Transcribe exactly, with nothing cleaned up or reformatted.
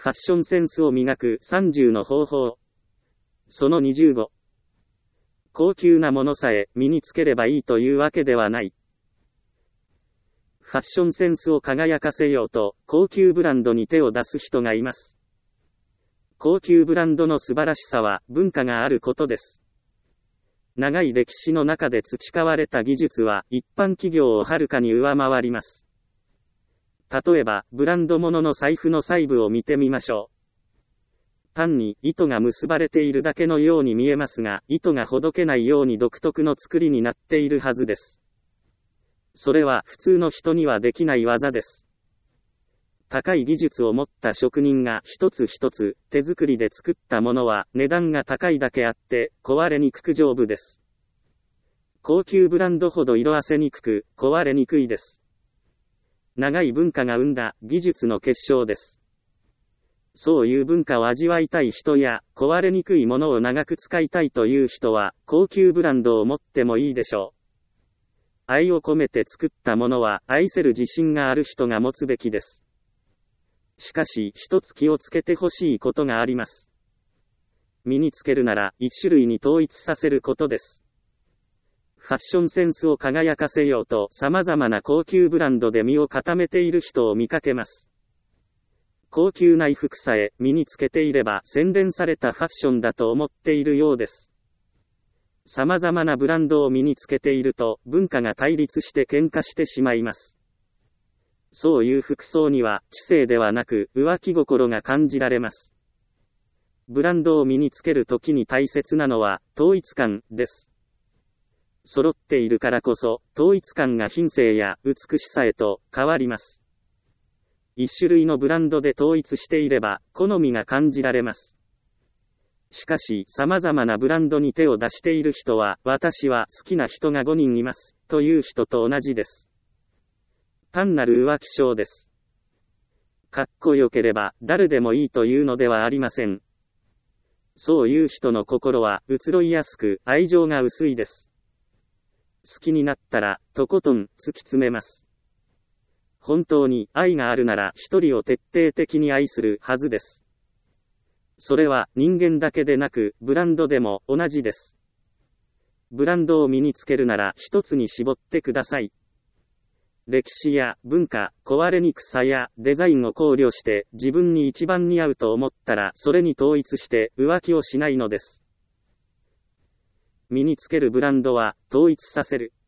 ファッションセンスを磨くさんじゅうの方法。そのにじゅうご。高級なものさえ身につければいいというわけではない。ファッションセンスを輝かせようと、高級ブランドに手を出す人がいます。高級ブランドの素晴らしさは文化があることです。長い歴史の中で培われた技術は一般企業をはるかに上回ります。例えば、ブランド物の財布の細部を見てみましょう。単に糸が結ばれているだけのように見えますが、糸がほどけないように独特の作りになっているはずです。それは普通の人にはできない技です。高い技術を持った職人が一つ一つ手作りで作ったものは値段が高いだけあって壊れにくく丈夫です。高級ブランドほど色あせにくく壊れにくいです。長い文化が生んだ技術の結晶です。そういう文化を味わいたい人や壊れにくいものを長く使いたいという人は高級ブランドを持ってもいいでしょう。愛を込めて作ったものは愛せる自信がある人が持つべきです。しかし一つ気をつけてほしいことがあります。身につけるなら一種類に統一させることです。ファッションセンスを輝かせようと様々な高級ブランドで身を固めている人を見かけます。高級な衣服さえ身につけていれば洗練されたファッションだと思っているようです。様々なブランドを身につけていると文化が対立して喧嘩してしまいます。そういう服装には知性ではなく浮気心が感じられます。ブランドを身につけるときに大切なのは統一感です。揃っているからこそ統一感が品性や美しさへと変わります。一種類のブランドで統一していれば好みが感じられます。しかし様々なブランドに手を出している人は私は好きな人がごにんいますという人と同じです。単なる浮気症です。かっこよければ誰でもいいというのではありません。そういう人の心は移ろいやすく愛情が薄いです。好きになったらとことん突き詰めます。本当に愛があるなら一人を徹底的に愛するはずです。それは人間だけでなくブランドでも同じです。ブランドを身につけるなら一つに絞ってください。歴史や文化、壊れにくさやデザインを考慮して自分に一番似合うと思ったらそれに統一して浮気をしないのです。身につけるブランドは統一させる。